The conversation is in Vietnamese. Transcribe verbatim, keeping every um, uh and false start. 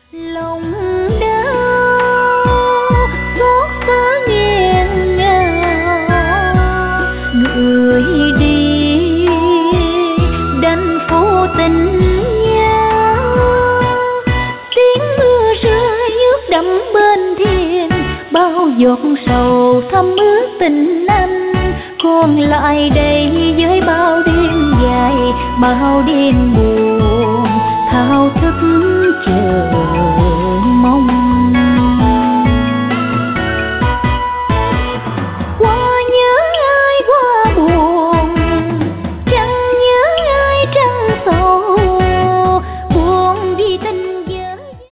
lòng đau xót xa nghẹn ngào, người đi đành vô tình nhau. Tiếng mưa rơi ướt đẫm bên thềm, bao giọt sầu thấm ướt tình anh. Còn lại đây với bao đêm dài, bao đêm buồn thao thức chờ